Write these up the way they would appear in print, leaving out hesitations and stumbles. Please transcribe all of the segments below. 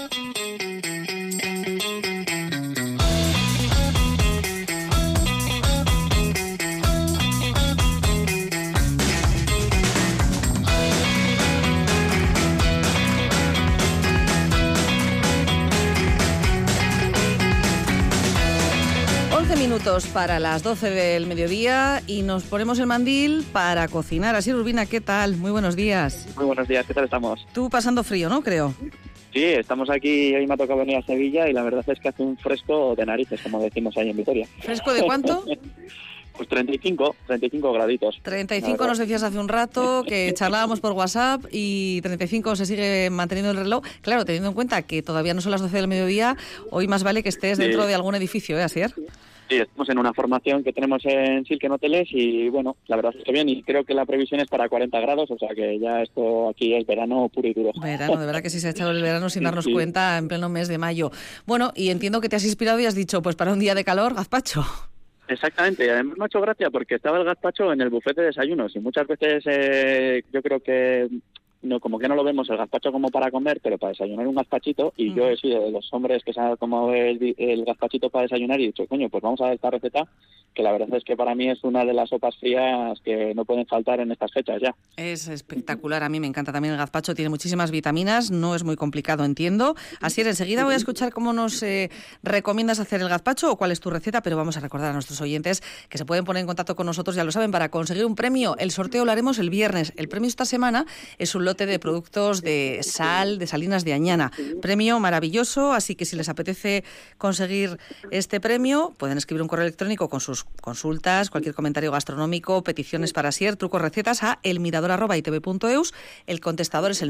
Minutos para las 12 del mediodía y nos ponemos el mandil para cocinar. Asier Urbina, ¿qué tal? Muy buenos días. Muy buenos días, ¿qué tal estamos? Tú pasando frío, ¿no? Creo. Sí, estamos aquí, hoy me ha tocado venir a Sevilla y la verdad es que hace un fresco de narices, como decimos ahí en Vitoria. ¿Fresco de cuánto? Pues 35 graditos. 35 nos decías hace un rato, que charlábamos por WhatsApp, y 35 se sigue manteniendo el reloj. Claro, teniendo en cuenta que todavía no son las 12 del mediodía, hoy más vale que estés dentro de algún edificio, Asier. Sí, estamos en una formación que tenemos en Silken Hoteles y bueno, la verdad es que bien, y creo que la previsión es para 40 grados, o sea que ya esto aquí es verano puro y duro. Verano, de verdad que sí se ha echado el verano sin darnos cuenta en pleno mes de mayo. Bueno, y entiendo que te has inspirado y has dicho, pues para un día de calor, gazpacho. Exactamente, además me ha hecho gracia porque estaba el gazpacho en el buffet de desayunos y muchas veces yo creo que no, como que no lo vemos el gazpacho como para comer, pero para desayunar un gazpachito, y yo he sido de los hombres que se ha tomado el gazpachito para desayunar y he dicho, coño, pues vamos a ver esta receta, que la verdad es que para mí es una de las sopas frías que no pueden faltar en estas fechas ya. Es espectacular, a mí me encanta también el gazpacho, tiene muchísimas vitaminas, no es muy complicado, entiendo. Así es, enseguida voy a escuchar cómo nos recomiendas hacer el gazpacho o cuál es tu receta, pero vamos a recordar a nuestros oyentes que se pueden poner en contacto con nosotros, ya lo saben, para conseguir un premio. El sorteo lo haremos el viernes. El premio esta semana es un lote de productos de sal, de Salinas de Añana. Premio maravilloso, así que si les apetece conseguir este premio, pueden escribir un correo electrónico con sus consultas, cualquier comentario gastronómico, peticiones para Asier, trucos, recetas a elmirador@itv.eus. El contestador es el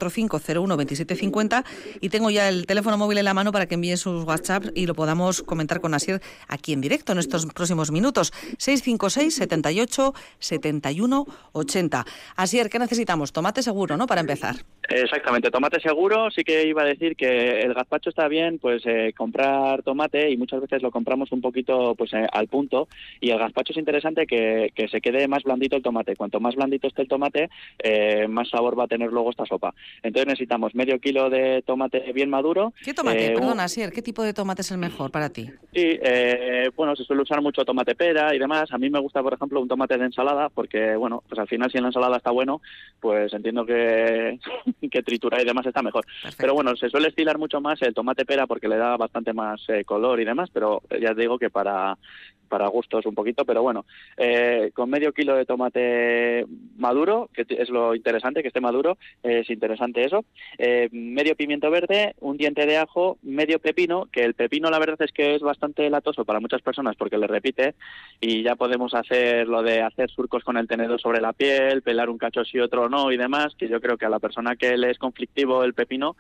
945012750 y tengo ya el teléfono móvil en la mano para que envíen sus WhatsApp y lo podamos comentar con Asier aquí en directo en estos próximos minutos. 656 78 71 80. Asier, ¿qué necesitamos? Tomate seguro, ¿no? Para empezar. Exactamente, tomate seguro. Sí que iba a decir que el gazpacho está bien, pues comprar tomate, y muchas veces lo compramos un poquito pues al punto, y el gazpacho es interesante que se quede más blandito el tomate. Cuanto más blandito esté el tomate, más sabor va a tener luego esta sopa. Entonces necesitamos medio kilo de tomate bien maduro. ¿Qué tomate? Perdona, Asier, ¿qué tipo de tomate es el mejor para ti? Sí, bueno, se suele usar mucho tomate pera y demás. A mí me gusta, por ejemplo, un tomate de ensalada, porque, bueno, pues al final si en la ensalada está bueno, pues entiendo que tritura y demás está mejor. Perfecto. Pero bueno, se suele estilar mucho más el tomate pera porque le da bastante más color y demás, pero ya te digo que para gustos un poquito, pero bueno, con medio kilo de tomate maduro, que es lo interesante, que esté maduro, es interesante eso, medio pimiento verde, un diente de ajo, medio pepino, que el pepino la verdad es que es bastante latoso para muchas personas porque le repite, y ya podemos hacer lo de hacer surcos con el tenedor sobre la piel, pelar un cacho sí otro no y demás, que yo creo que a la persona que le es conflictivo el pepino,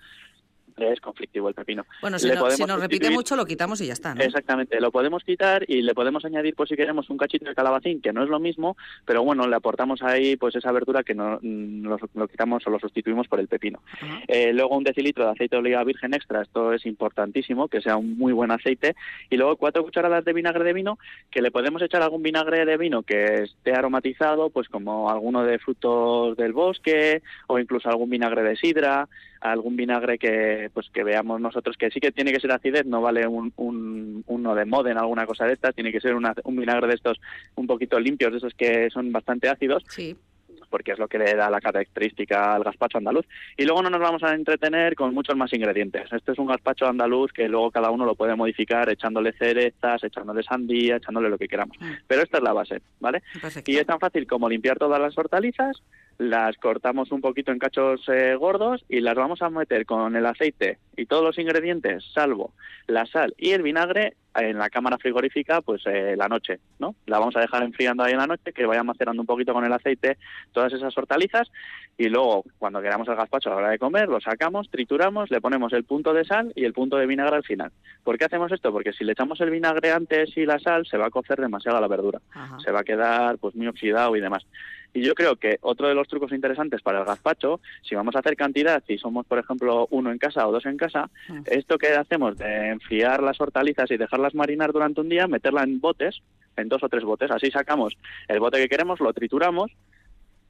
Bueno, si nos repite mucho lo quitamos y ya está, ¿no? Exactamente, lo podemos quitar y le podemos añadir, pues si queremos, un cachito de calabacín, que no es lo mismo, pero bueno, le aportamos ahí pues esa verdura que no lo quitamos o lo sustituimos por el pepino. Uh-huh. Luego un decilitro de aceite de oliva virgen extra, esto es importantísimo, que sea un muy buen aceite, y luego 4 cucharadas de vinagre de vino, que le podemos echar algún vinagre de vino que esté aromatizado, pues como alguno de frutos del bosque, o incluso algún vinagre de sidra, algún vinagre que veamos nosotros que sí que tiene que ser acidez, no vale uno de Modena, alguna cosa de estas, tiene que ser un vinagre de estos un poquito limpios, de esos que son bastante ácidos. Sí. Porque es lo que le da la característica al gazpacho andaluz. Y luego no nos vamos a entretener con muchos más ingredientes. Este es un gazpacho andaluz que luego cada uno lo puede modificar echándole cerezas, echándole sandía, echándole lo que queramos. Pero esta es la base, ¿vale? Perfecto. Y es tan fácil como limpiar todas las hortalizas, las cortamos un poquito en cachos gordos y las vamos a meter con el aceite y todos los ingredientes, salvo la sal y el vinagre, en la cámara frigorífica, pues la noche, ¿no? La vamos a dejar enfriando ahí en la noche, que vaya macerando un poquito con el aceite todas esas hortalizas, y luego, cuando queramos el gazpacho a la hora de comer, lo sacamos, trituramos, le ponemos el punto de sal y el punto de vinagre al final. ¿Por qué hacemos esto? Porque si le echamos el vinagre antes y la sal, se va a cocer demasiado la verdura. Ajá. Se va a quedar pues muy oxidado y demás. Y yo creo que otro de los trucos interesantes para el gazpacho, si vamos a hacer cantidad, si somos, por ejemplo, 1 en casa o 2 en casa, esto que hacemos de enfriar las hortalizas y dejarlas marinar durante un día, meterla en botes, en 2 o 3 botes, así sacamos el bote que queremos, lo trituramos,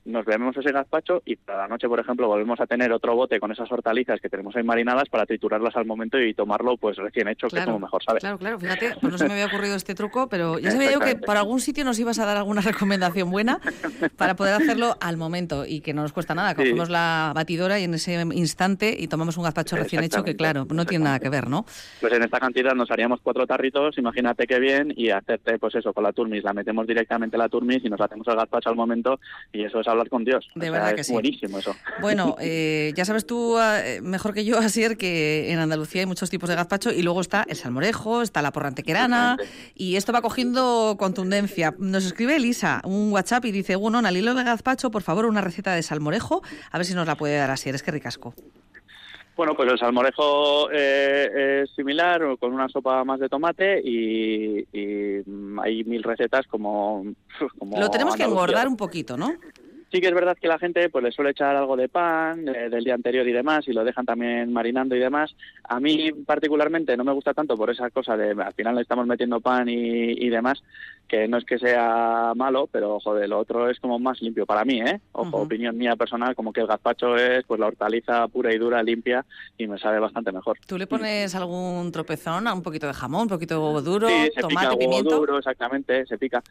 nos bebemos ese gazpacho y para la noche, por ejemplo, volvemos a tener otro bote con esas hortalizas que tenemos ahí marinadas para triturarlas al momento y tomarlo pues recién hecho, claro, que es como mejor sabe. Claro, fíjate, pues no se me había ocurrido este truco, pero ya sabía yo que por algún sitio nos ibas a dar alguna recomendación buena para poder hacerlo al momento y que no nos cuesta nada. Cogemos la batidora y en ese instante y tomamos un gazpacho recién hecho que, claro, no tiene nada que ver, ¿no? Pues en esta cantidad nos haríamos 4 tarritos, imagínate qué bien, y hacerte pues eso con la turmis, la metemos directamente la turmis y nos hacemos el gazpacho al momento y eso es hablar con Dios. De verdad que es sí. Buenísimo eso. Bueno, ya sabes tú mejor que yo, Asier, que en Andalucía hay muchos tipos de gazpacho y luego está el salmorejo, está la porra antequerana y esto va cogiendo contundencia. Nos escribe Elisa un WhatsApp y dice, bueno, al hilo del gazpacho, por favor, una receta de salmorejo, a ver si nos la puede dar Asier, es que ricasco. Bueno, pues el salmorejo es similar, con una sopa más de tomate y hay 1000 recetas como Lo tenemos que Andalucía. engordar un poquito, ¿no? Sí que es verdad que la gente pues le suele echar algo de pan del día anterior y demás, y lo dejan también marinando y demás. A mí particularmente no me gusta tanto por esa cosa de al final le estamos metiendo pan y demás, que no es que sea malo, pero joder, lo otro es como más limpio para mí, ¿eh? Ojo, opinión mía personal, como que el gazpacho es pues la hortaliza pura y dura, limpia, y me sabe bastante mejor. ¿Tú le pones algún tropezón, un poquito de jamón, un poquito de huevo duro, sí, se tomate, pica el huevo pimiento? duro, exactamente, se pica.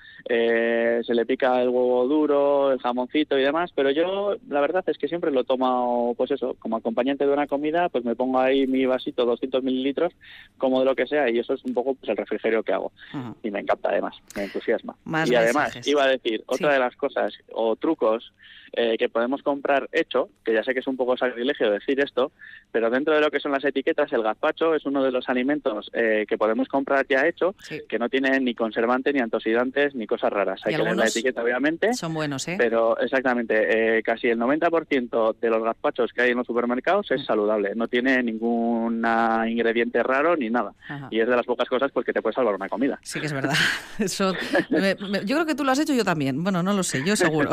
Se le pica el huevo duro, el jamoncito y demás, pero yo la verdad es que siempre lo tomo, pues eso, como acompañante de una comida, pues me pongo ahí mi vasito, 200 mililitros, como de lo que sea, y eso es un poco pues el refrigerio que hago. Y me encanta además, me entusiasma. Más y además, mensajes. iba a decir, otra de las cosas o trucos que podemos comprar hecho, que ya sé que es un poco sacrilegio decir esto, pero dentro de lo que son las etiquetas, el gazpacho es uno de los alimentos que podemos comprar ya hecho, que no tiene ni conservantes, ni antioxidantes, ni cosas raras. Hay que leer la etiqueta, obviamente. Son buenos, ¿eh? Pero exactamente, casi el 90% de los gazpachos que hay en los supermercados es saludable, no tiene ningún ingrediente raro ni nada. Y es de las pocas cosas pues que te puede salvar una comida. Sí que es verdad. Eso, yo creo que tú lo has hecho, yo también. Bueno, no lo sé, yo seguro.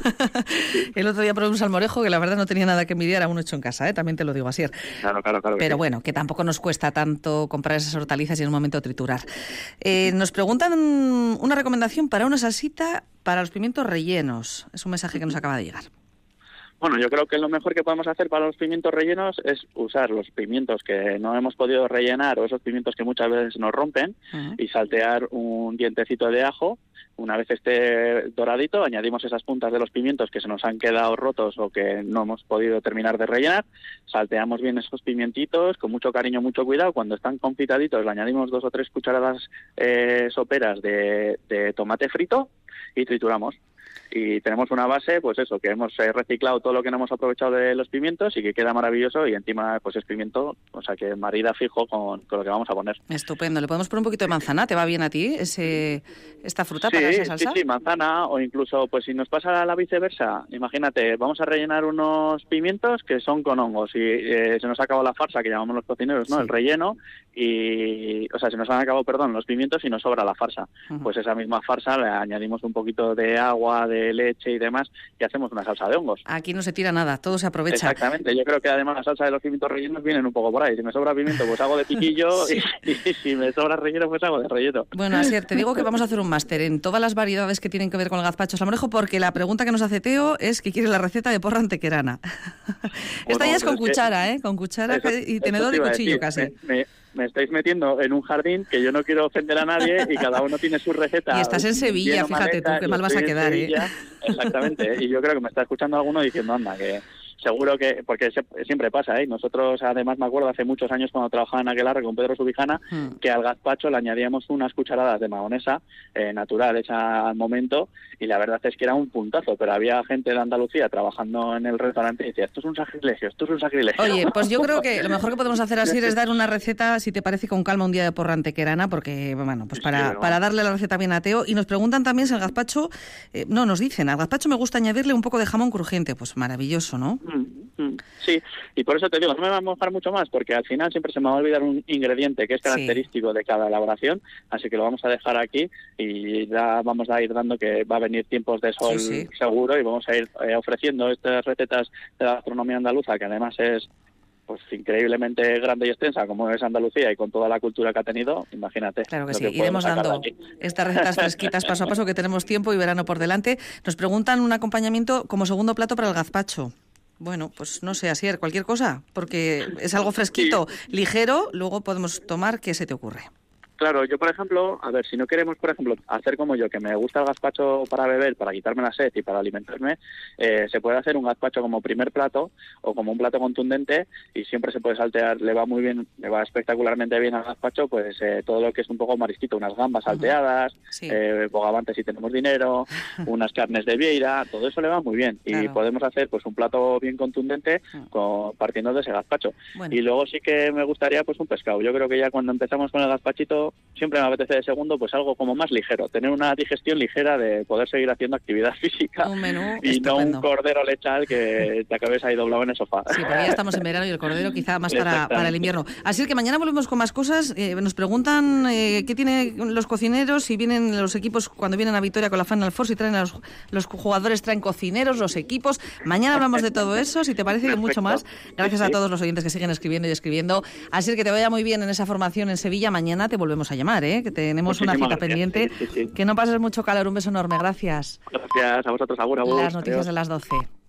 El otro día probé un salmorejo que la verdad no tenía nada que envidiar a uno hecho en casa, también te lo digo así. Claro. Pero bueno, que tampoco nos cuesta tanto comprar esas hortalizas y en un momento triturar. Nos preguntan una recomendación para una salsita para los pimientos rellenos. Es un mensaje que nos acaba de llegar. Bueno, yo creo que lo mejor que podemos hacer para los pimientos rellenos es usar los pimientos que no hemos podido rellenar o esos pimientos que muchas veces nos rompen y saltear un dientecito de ajo. Una vez esté doradito, añadimos esas puntas de los pimientos que se nos han quedado rotos o que no hemos podido terminar de rellenar. Salteamos bien esos pimientitos con mucho cariño, mucho cuidado. Cuando están confitaditos, le añadimos 2 o 3 cucharadas soperas de tomate frito y trituramos. Y tenemos una base, pues eso, que hemos reciclado todo lo que no hemos aprovechado de los pimientos y que queda maravilloso, y encima pues es pimiento, o sea que marida fijo con lo que vamos a poner. Estupendo. ¿Le podemos poner un poquito de manzana? ¿Te va bien a ti esta fruta para esa salsa? Sí, manzana, o incluso pues si nos pasa la viceversa, imagínate, vamos a rellenar unos pimientos que son con hongos y se nos ha acabado la farsa que llamamos los cocineros, ¿no? El relleno, y o sea, se nos han acabado, los pimientos y nos sobra la farsa. Pues esa misma farsa le añadimos un poquito de agua, de leche y demás, y hacemos una salsa de hongos. Aquí no se tira nada, todo se aprovecha. Exactamente, yo creo que además la salsa de los pimientos rellenos vienen un poco por ahí. Si me sobra pimiento, pues hago de piquillo, y si me sobra relleno, pues hago de relleno. Bueno, Asier, te digo que vamos a hacer un máster en todas las variedades que tienen que ver con el gazpacho salmorejo, porque la pregunta que nos hace Teo es que quiere la receta de porra antequerana. Esta ya es con cuchara, con cuchara y tenedor y cuchillo casi. Me estáis metiendo en un jardín que yo no quiero ofender a nadie y cada uno tiene su receta. Y estás en Sevilla, fíjate tú, qué mal vas a quedar, Exactamente, y yo creo que me está escuchando alguno diciendo, anda, que seguro que, porque siempre pasa, nosotros además me acuerdo hace muchos años cuando trabajaba en Aquelarre con Pedro Subijana, que al gazpacho le añadíamos unas cucharadas de mahonesa natural, hecha al momento, y la verdad es que era un puntazo, pero había gente de Andalucía trabajando en el restaurante y decía, esto es un sacrilegio. Oye, pues yo creo que lo mejor que podemos hacer así es dar una receta, si te parece, con calma un día de porra antequerana, porque, bueno, pues para darle la receta bien a Teo. Y nos preguntan también si el gazpacho, nos dicen, al gazpacho me gusta añadirle un poco de jamón crujiente, pues maravilloso, ¿no? Sí, y por eso te digo, no me va a mojar mucho más, porque al final siempre se me va a olvidar un ingrediente que es característico de cada elaboración, así que lo vamos a dejar aquí y ya vamos a ir dando que va a venir tiempos de sol seguro, y vamos a ir ofreciendo estas recetas de la gastronomía andaluza, que además es pues increíblemente grande y extensa como es Andalucía y con toda la cultura que ha tenido, imagínate. Claro que sí, iremos dando estas recetas fresquitas paso a paso, que tenemos tiempo y verano por delante. Nos preguntan un acompañamiento como segundo plato para el gazpacho. Bueno, pues no sé, Asier, cualquier cosa, porque es algo fresquito, ligero, luego podemos tomar. ¿Qué se te ocurre? Claro, yo por ejemplo, a ver, si no queremos, por ejemplo, hacer como yo, que me gusta el gazpacho para beber, para quitarme la sed y para alimentarme, se puede hacer un gazpacho como primer plato o como un plato contundente y siempre se puede saltear, le va muy bien, le va espectacularmente bien al gazpacho, pues todo lo que es un poco marisquito, unas gambas salteadas, sí. Bogavante si tenemos dinero, unas carnes de vieira, todo eso le va muy bien. Claro. Y podemos hacer pues un plato bien contundente partiendo de ese gazpacho. Bueno. Y luego sí que me gustaría pues un pescado. Yo creo que ya cuando empezamos con el gazpachito, siempre me apetece de segundo pues algo como más ligero, tener una digestión ligera de poder seguir haciendo actividad física un menú y estupendo. No un cordero lechal que te acabes ahí doblado en el sofá. Sí, porque ya estamos en verano y el cordero quizá más para el invierno. Así es que mañana volvemos con más cosas. Nos preguntan qué tienen los cocineros, si vienen los equipos cuando vienen a Vitoria con la Final Four, si traen los jugadores, traen cocineros, los equipos. Mañana hablamos de todo eso, si te parece, y mucho más. Gracias a todos los oyentes que siguen escribiendo y escribiendo. Así es que te vaya muy bien en esa formación en Sevilla. Mañana te volvemos a llamar, que tenemos una cita pendiente. Sí. Que no pases mucho calor. Un beso enorme. Gracias. Gracias a vosotros. Agur, agur. Las noticias de las 12.